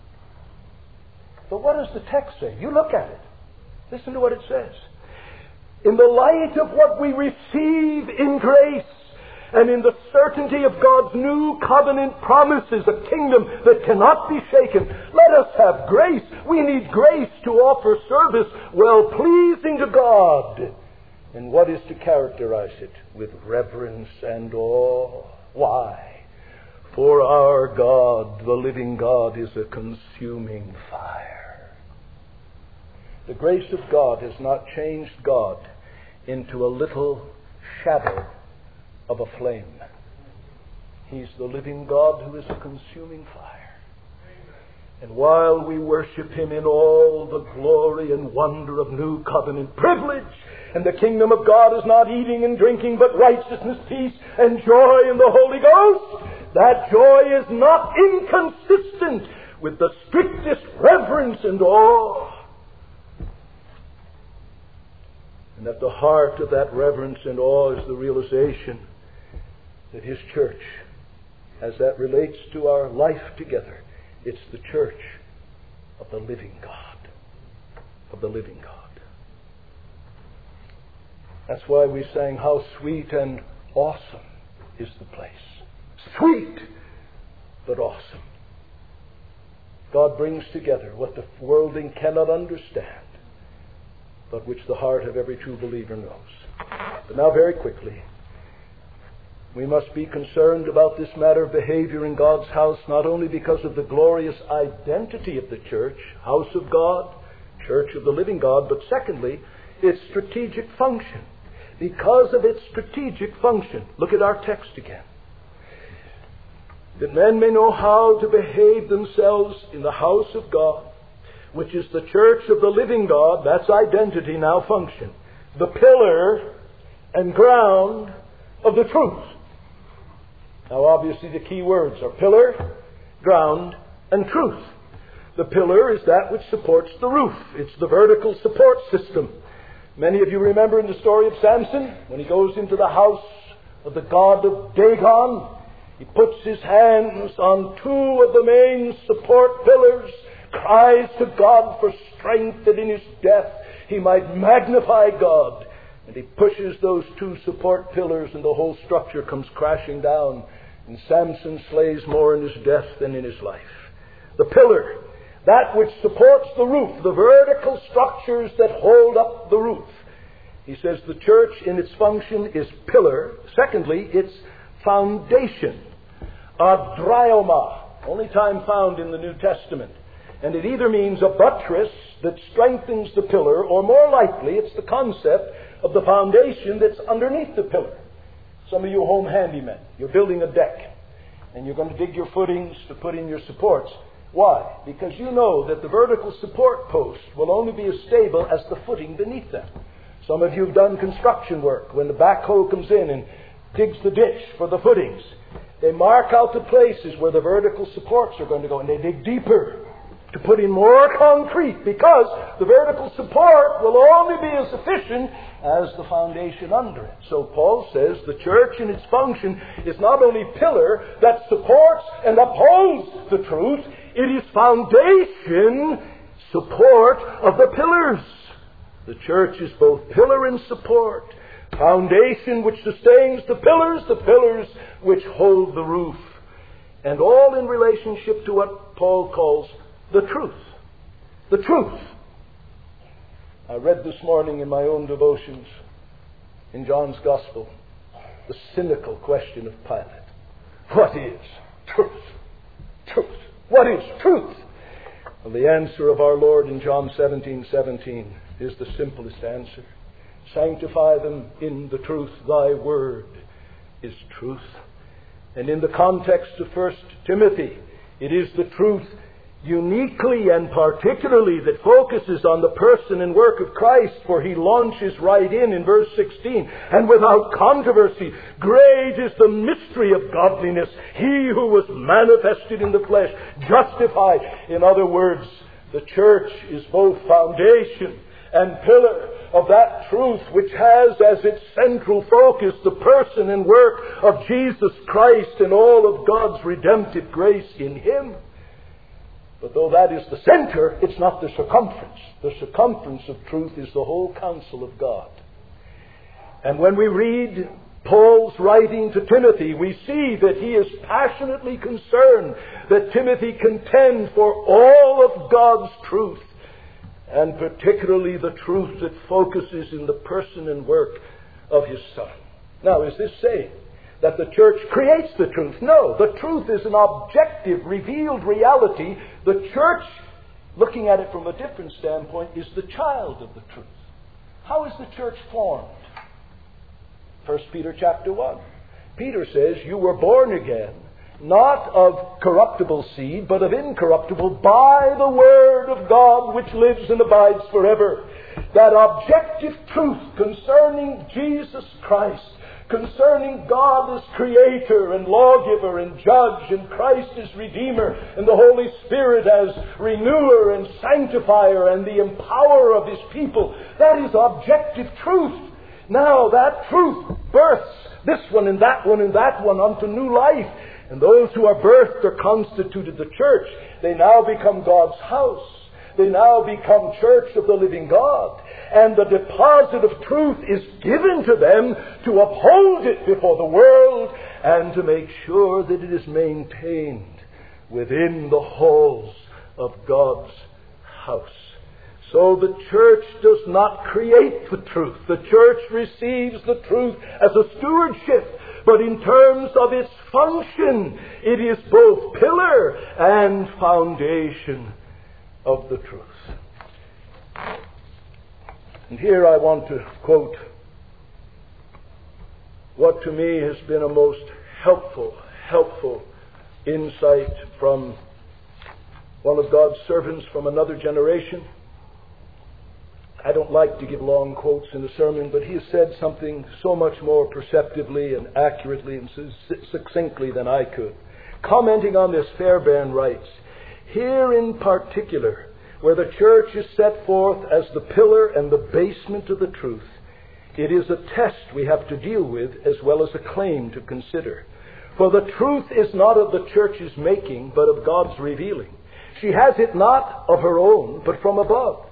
But what does the text say? You look at it. Listen to what it says. In the light of what we receive in grace, and in the certainty of God's new covenant promises, a kingdom that cannot be shaken, let us have grace. We need grace to offer service well-pleasing to God. And what is to characterize it? With reverence and awe. Why? For our God, the living God, is a consuming fire. The grace of God has not changed God into a little shadow of a flame. He's the living God who is a consuming fire. And while we worship Him in all the glory and wonder of new covenant privilege, and the kingdom of God is not eating and drinking, but righteousness, peace, and joy in the Holy Ghost, that joy is not inconsistent with the strictest reverence and awe. And at the heart of that reverence and awe is the realization that His church, as that relates to our life together, it's the church of the living God. Of the living God. That's why we sang, how sweet and awesome is the place. Sweet, but awesome. God brings together what the worldling cannot understand, but which the heart of every true believer knows. But now very quickly, we must be concerned about this matter of behavior in God's house, not only because of the glorious identity of the church, house of God, church of the living God, but secondly, its strategic function. Because of its strategic function. Look at our text again. That men may know how to behave themselves in the house of God which is the church of the living God. That's identity, now function. The pillar and ground of the truth. Now obviously the key words are pillar, ground, and truth. The pillar is that which supports the roof. It's the vertical support system. Many of you remember in the story of Samson, when he goes into the house of the god of Dagon, he puts his hands on two of the main support pillars, cries to God for strength that in his death he might magnify God. And he pushes those two support pillars and the whole structure comes crashing down. And Samson slays more in his death than in his life. The pillar, that which supports the roof, the vertical structures that hold up the roof. He says the church in its function is pillar. Secondly, it's foundation. Adryoma, only time found in the New Testament. And it either means a buttress that strengthens the pillar, or more likely it's the concept of the foundation that's underneath the pillar. Some of you home handymen, you're building a deck, and you're going to dig your footings to put in your supports. Why? Because you know that the vertical support posts will only be as stable as the footing beneath them. Some of you have done construction work. When the backhoe comes in and digs the ditch for the footings, they mark out the places where the vertical supports are going to go, and they dig deeper to put in more concrete, because the vertical support will only be as efficient as the foundation under it. So Paul says the church in its function is not only pillar that supports and upholds the truth, it is foundation, support of the pillars. The church is both pillar and support. Foundation which sustains the pillars which hold the roof. And all in relationship to what Paul calls the truth. The truth. I read this morning in my own devotions in John's Gospel the cynical question of Pilate. What is truth? Truth. What is truth? Well, the answer of our Lord in John 17:17 is the simplest answer. Sanctify them in the truth. Thy word is truth. And in the context of 1 Timothy, it is the truth uniquely and particularly that focuses on the person and work of Christ, for he launches right in verse 16. And without controversy, great is the mystery of godliness. He who was manifested in the flesh, justified. In other words, the church is both foundation and pillar of that truth which has as its central focus the person and work of Jesus Christ and all of God's redemptive grace in Him. But though that is the center, it's not the circumference. The circumference of truth is the whole counsel of God. And when we read Paul's writing to Timothy, we see that he is passionately concerned that Timothy contend for all of God's truth, and particularly the truth that focuses in the person and work of His Son. Now, is this saying that the church creates the truth? No, the truth is an objective, revealed reality. The church, looking at it from a different standpoint, is the child of the truth. How is the church formed? 1 Peter chapter 1. Peter says, you were born again, not of corruptible seed, but of incorruptible, by the word of God which lives and abides forever. That objective truth concerning Jesus Christ, concerning God as Creator and Lawgiver and Judge, and Christ as Redeemer, and the Holy Spirit as Renewer and Sanctifier and the Empowerer of His people. That is objective truth. Now that truth births this one and that one and that one unto new life. And those who are birthed are constituted the church. They now become God's house. They now become church of the living God. And the deposit of truth is given to them to uphold it before the world and to make sure that it is maintained within the halls of God's house. So the church does not create the truth. The church receives the truth as a stewardship. But in terms of its function, it is both pillar and foundation of the truth. And here I want to quote what to me has been a most helpful insight from one of God's servants from another generation. I don't like to give long quotes in a sermon, but he has said something so much more perceptively and accurately and succinctly than I could. Commenting on this, Fairbairn writes, "Here in particular, where the church is set forth as the pillar and the basement of the truth, it is a test we have to deal with as well as a claim to consider. For the truth is not of the church's making, but of God's revealing. She has it not of her own, but from above,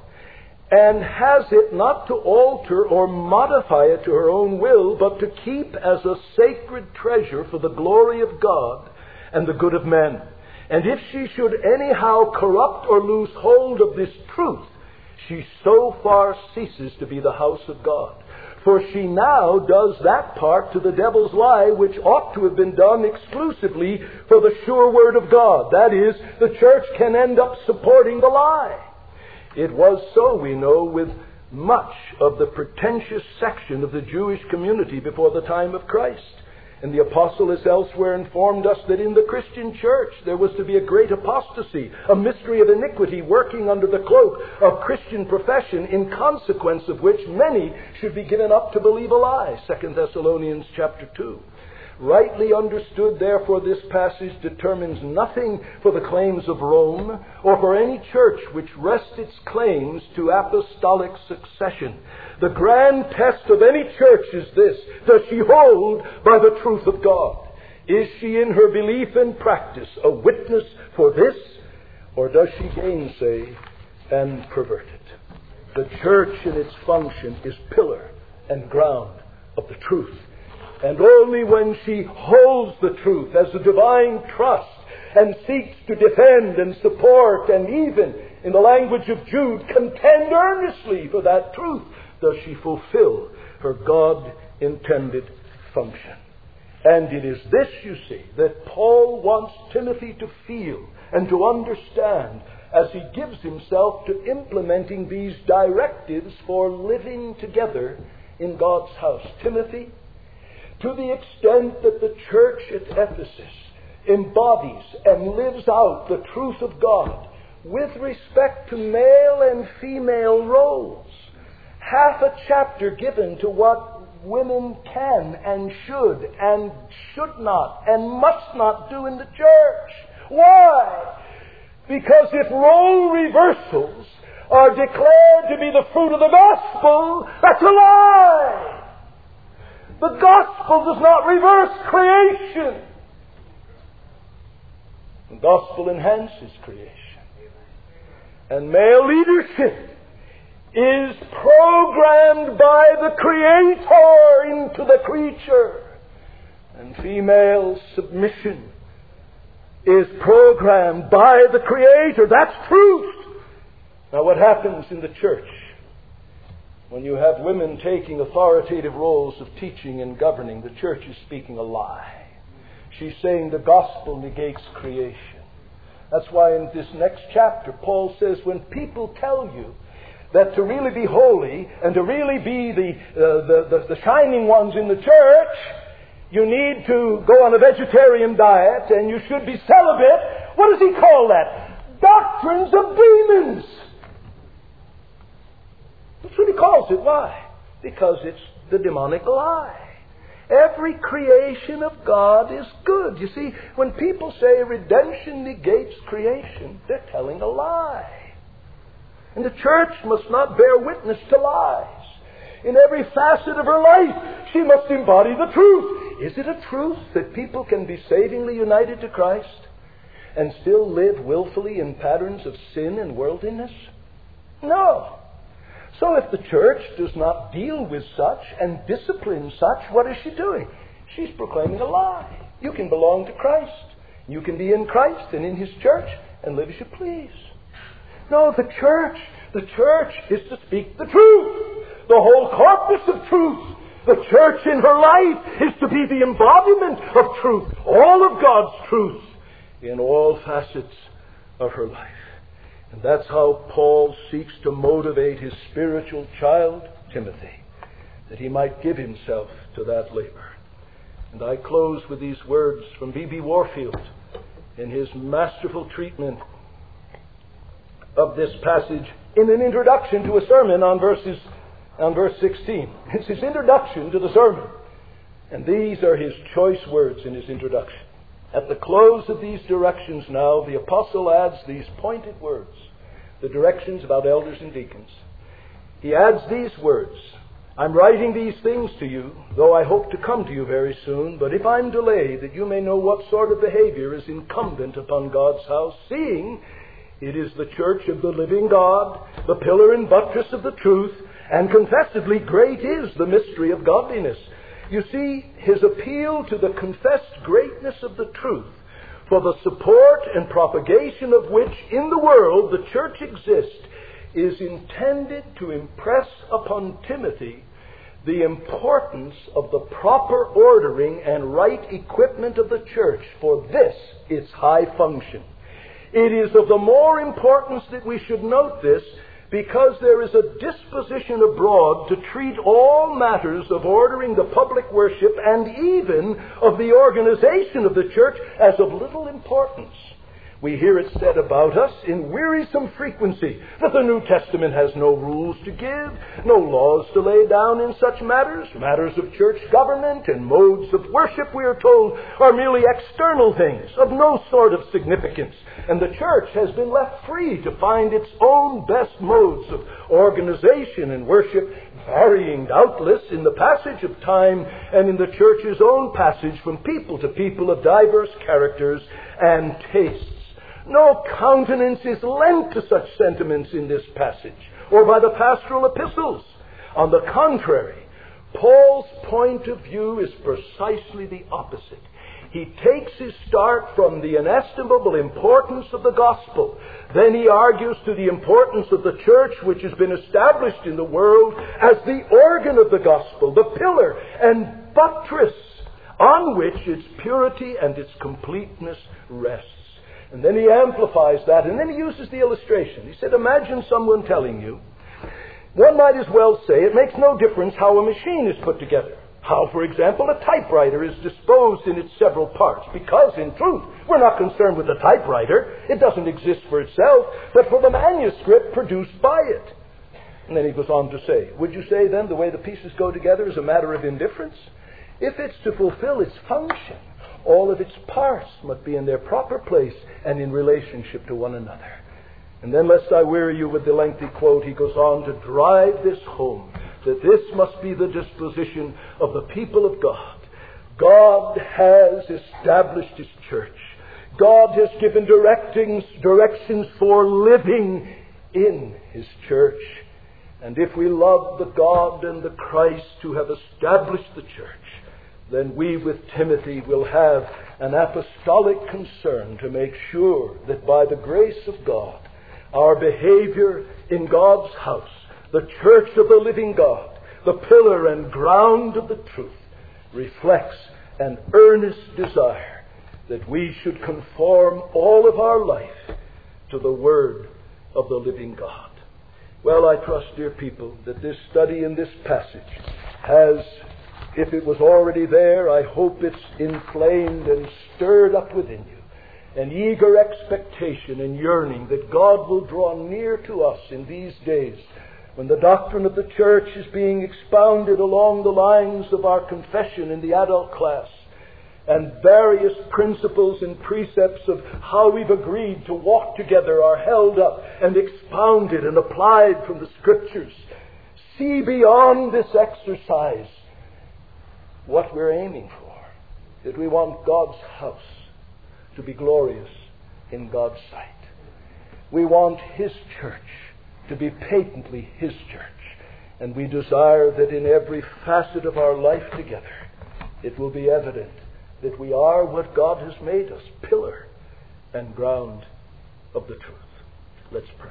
and has it not to alter or modify it to her own will, but to keep as a sacred treasure for the glory of God and the good of men. And if she should anyhow corrupt or lose hold of this truth, she so far ceases to be the house of God. For she now does that part to the devil's lie which ought to have been done exclusively for the sure word of God. That is, the church can end up supporting the lie. It was so, we know, with much of the pretentious section of the Jewish community before the time of Christ. And the apostle has elsewhere informed us that in the Christian church there was to be a great apostasy, a mystery of iniquity working under the cloak of Christian profession, in consequence of which many should be given up to believe a lie. 2 Thessalonians chapter 2. Rightly understood, therefore, this passage determines nothing for the claims of Rome or for any church which rests its claims to apostolic succession. The grand test of any church is this: does she hold by the truth of God? Is she in her belief and practice a witness for this, or does she gainsay and pervert it? The church in its function is pillar and ground of the truth. And only when she holds the truth as a divine trust and seeks to defend and support and even, in the language of Jude, contend earnestly for that truth, does she fulfill her God-intended function. And it is this, you see, that Paul wants Timothy to feel and to understand as he gives himself to implementing these directives for living together in God's house. Timothy, to the extent that the church at Ephesus embodies and lives out the truth of God with respect to male and female roles, half a chapter given to what women can and should not and must not do in the church. Why? Because if role reversals are declared to be the fruit of the gospel, that's a lie. The gospel does not reverse creation. The gospel enhances creation. And male leadership is programmed by the Creator into the creature. And female submission is programmed by the Creator. That's truth. Now, what happens in the church when you have women taking authoritative roles of teaching and governing? The church is speaking a lie. She's saying the gospel negates creation. That's why in this next chapter, Paul says, when people tell you that to really be holy and to really be the shining ones in the church, you need to go on a vegetarian diet and you should be celibate, what does he call that? Doctrines of demons. That's what he calls it. Why? Because it's the demonic lie. Every creation of God is good. You see, when people say redemption negates creation, they're telling a lie. And the church must not bear witness to lies. In every facet of her life, she must embody the truth. Is it a truth that people can be savingly united to Christ and still live willfully in patterns of sin and worldliness? No. So if the church does not deal with such and discipline such, what is she doing? She's proclaiming a lie. You can belong to Christ. You can be in Christ and in His church and live as you please. No, the church is to speak the truth. The whole corpus of truth. The church in her life is to be the embodiment of truth. All of God's truth in all facets of her life. And that's how Paul seeks to motivate his spiritual child, Timothy, that he might give himself to that labor. And I close with these words from B.B. Warfield in his masterful treatment of this passage in an introduction to a sermon on verse 16. It's his introduction to the sermon. And these are his choice words in his introduction. At the close of these directions now, the apostle adds these pointed words, the directions about elders and deacons. He adds these words, I'm writing these things to you, though I hope to come to you very soon, but if I'm delayed, that you may know what sort of behavior is incumbent upon God's house, seeing it is the church of the living God, the pillar and buttress of the truth, and confessedly great is the mystery of godliness. You see, his appeal to the confessed greatness of the truth, for the support and propagation of which in the world the church exists, is intended to impress upon Timothy the importance of the proper ordering and right equipment of the church for this, its high function. It is of the more importance that we should note this, because there is a disposition abroad to treat all matters of ordering the public worship and even of the organization of the church as of little importance. We hear it said about us in wearisome frequency that the New Testament has no rules to give, no laws to lay down in such matters. Matters of church government and modes of worship, we are told, are merely external things of no sort of significance. And the church has been left free to find its own best modes of organization and worship, varying doubtless in the passage of time and in the church's own passage from people to people of diverse characters and tastes. No countenance is lent to such sentiments in this passage, or by the pastoral epistles. On the contrary, Paul's point of view is precisely the opposite. He takes his start from the inestimable importance of the gospel. Then he argues to the importance of the church, which has been established in the world as the organ of the gospel, the pillar and buttress on which its purity and its completeness rests. And then he amplifies that, and then he uses the illustration. He said, imagine someone telling you, one might as well say it makes no difference how a machine is put together. How, for example, a typewriter is disposed in its several parts. Because, in truth, we're not concerned with the typewriter. It doesn't exist for itself, but for the manuscript produced by it. And then he goes on to say, would you say then the way the pieces go together is a matter of indifference? If it's to fulfill its function, all of its parts must be in their proper place and in relationship to one another. And then, lest I weary you with the lengthy quote, he goes on to drive this home, that this must be the disposition of the people of God. God has established His church. God has given directions for living in His church. And if we love the God and the Christ who have established the church, then we with Timothy will have an apostolic concern to make sure that by the grace of God, our behavior in God's house, the church of the living God, the pillar and ground of the truth, reflects an earnest desire that we should conform all of our life to the Word of the living God. Well, I trust, dear people, that this study in this passage has, if it was already there, I hope it's inflamed and stirred up within you an eager expectation and yearning that God will draw near to us in these days when the doctrine of the church is being expounded along the lines of our confession in the adult class, and various principles and precepts of how we've agreed to walk together are held up and expounded and applied from the Scriptures. See beyond this exercise what we're aiming for, that we want God's house to be glorious in God's sight. We want His church to be patently His church, and we desire that in every facet of our life together it will be evident that we are what God has made us, pillar and ground of the truth. Let's pray.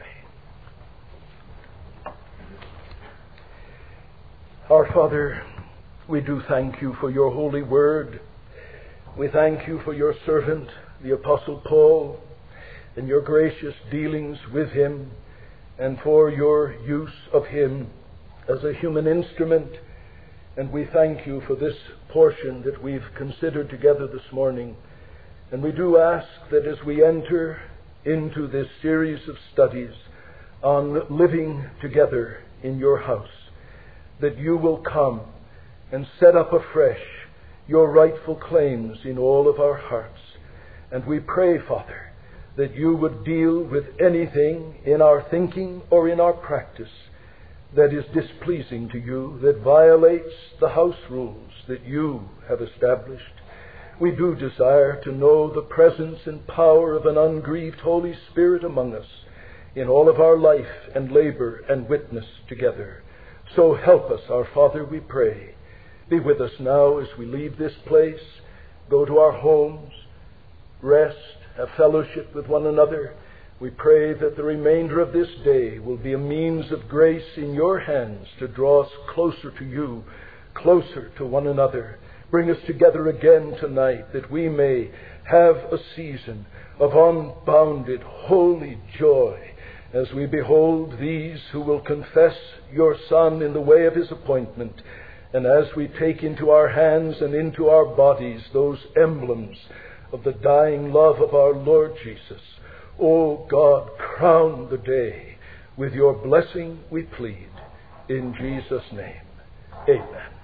Our Father, we do thank You for Your holy word. We thank You for Your servant, the Apostle Paul, and Your gracious dealings with him, and for Your use of him as a human instrument. And we thank You for this portion that we've considered together this morning. And we do ask that as we enter into this series of studies on living together in your house, that you will come and set up afresh your rightful claims in all of our hearts. And we pray, Father, that you would deal with anything in our thinking or in our practice that is displeasing to you, that violates the house rules that you have established. We do desire to know the presence and power of an ungrieved Holy Spirit among us in all of our life and labor and witness together. So help us, our Father, we pray. Be with us now as we leave this place, go to our homes, rest, have fellowship with one another. We pray that the remainder of this day will be a means of grace in your hands to draw us closer to you, closer to one another. Bring us together again tonight that we may have a season of unbounded, holy joy as we behold these who will confess your Son in the way of his appointment, and as we take into our hands and into our bodies those emblems of the dying love of our Lord Jesus. O God, crown the day with your blessing, we plead. In Jesus' name, amen.